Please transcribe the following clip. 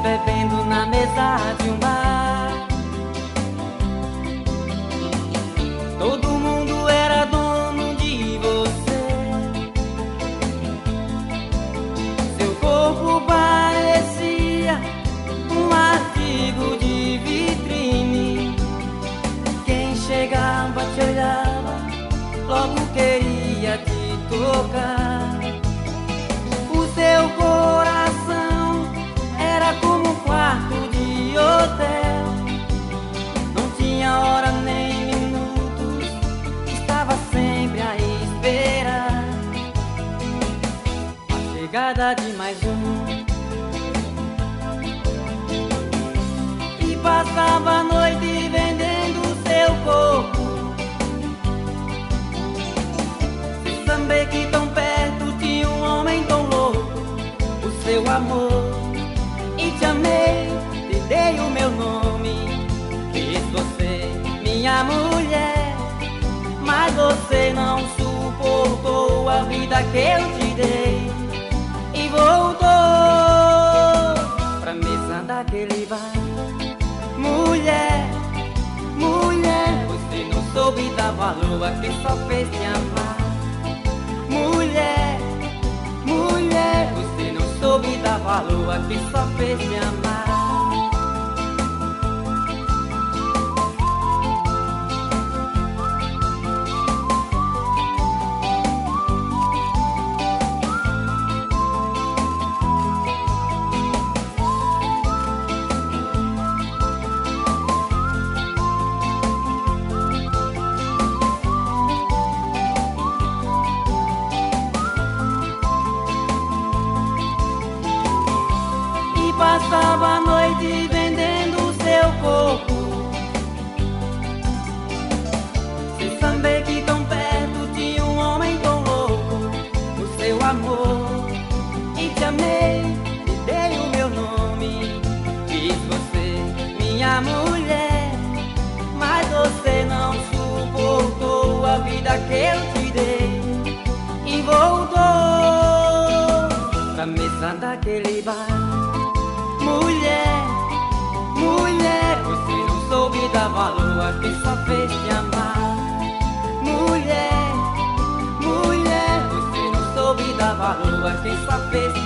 bebendo na mesa de um bar. Todo mundo era dono de você. Seu corpo parecia um artigo de vitrine. Quem chegava te olhava, logo queria te tocar. O seu coração era como um quarto de hotel. Não tinha hora nem minutos, estava sempre a esperar a chegada de mais um. E passava a noite vendendo seu corpo, sem saber que tão perto tinha um homem tão louco. O seu amor, e te amei, te dei o meu nome, fiz você minha mulher. Mas você não suportou a vida que eu te dei e voltou pra mesa daquele bar. Mulher, mulher, você não soube dar valor a quem só fez te amar. Mulher, mulher, você não soube dar valor a quem só fez te amar. Passava a noite vendendo seu corpo, sem saber que tão perto tinha um homem tão louco. O seu amor, e te amei, te dei o meu nome, fiz você minha mulher. Mas você não suportou a vida que eu te dei e voltou pra mesa daquele bar. Mulher, mulher, você não soube dar valor a quem só fez te amar. Mulher, mulher, você não soube dar valor a quem só fez te amar.